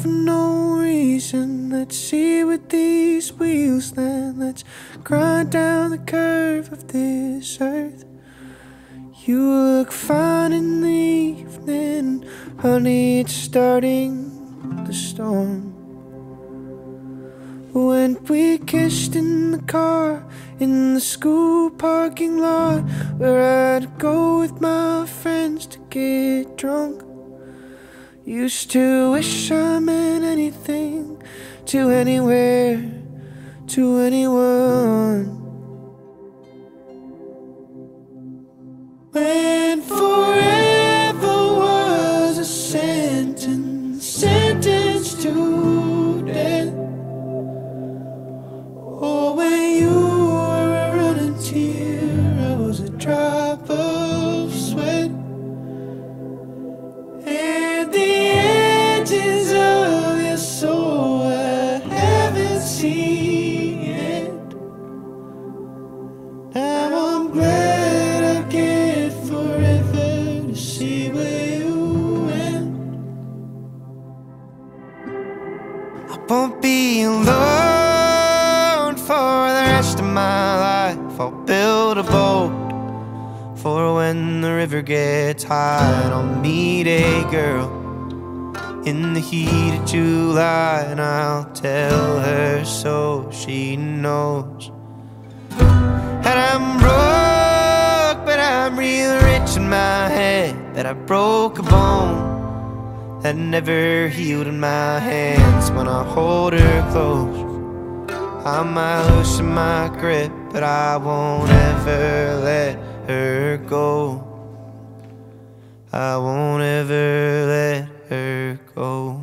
for no reason. Let's see with these wheels then. Let's grind down the curve of this earth. You look fine in the evening, honey, it's starting to storm. When we kissed in the car, in the school parking lot, where I'd go with my friends to get drunk. Used to wish I meant anything to anywhere, to anyone. When forever was a sentence, sentenced to death. Oh, when you were a running tear, I was a drop of sweat. And the edges of your soul I haven't seen yet. Now I'm glad I get forever to see where you went. I won't be alone for the rest of my life. I'll build a boat for when the river gets high, and I'll meet a girl in the heat of July, and I'll tell her so she knows. And I'm broke, but I'm real rich in my head, that I broke a bone that never healed in my hands. When I hold her close, I might loosen my grip, but I won't ever let her go. I won't ever let her go.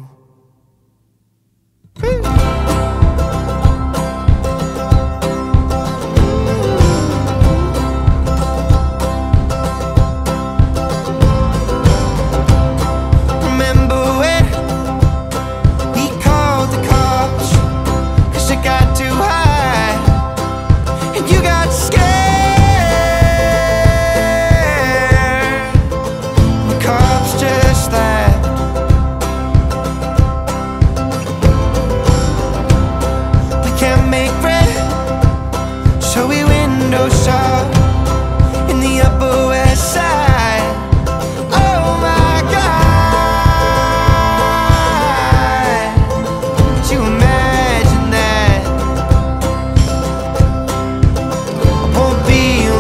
Remember when we called the cops 'cause it got too high and you got scared? The cops just laughed. We can't make bread, so we window shop in the Upper West Side. Oh my God, could you imagine that? I won't be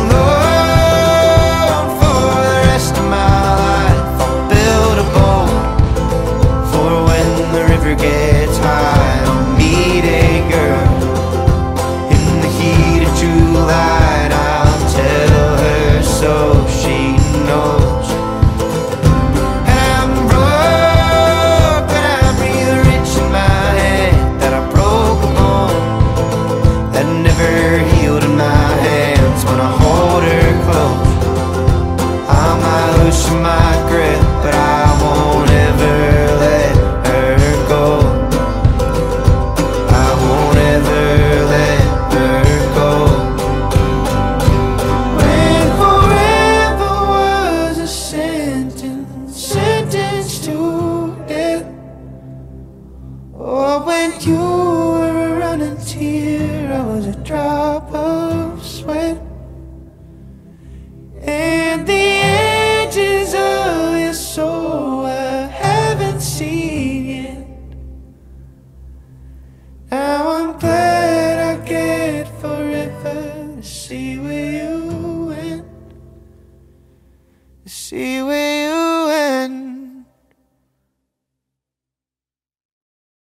alone for the rest of my life. I'll build a boat for when the river gets high. I'll meet a girl in the heat of July, and I'll tell her so she knows. And I'm broke, but I'm real rich in my head, that I broke a bone that never healed in my hands. When I hold her close, I might loosen my grip, but I won't ever let her go. I won't ever let her go. When forever was a sentence, sentenced to death. Or when you were a running tear, I was a drop of sweat. And the edges of your soul I haven't seen yet. Now I'm glad I get forever to see where you went, to see where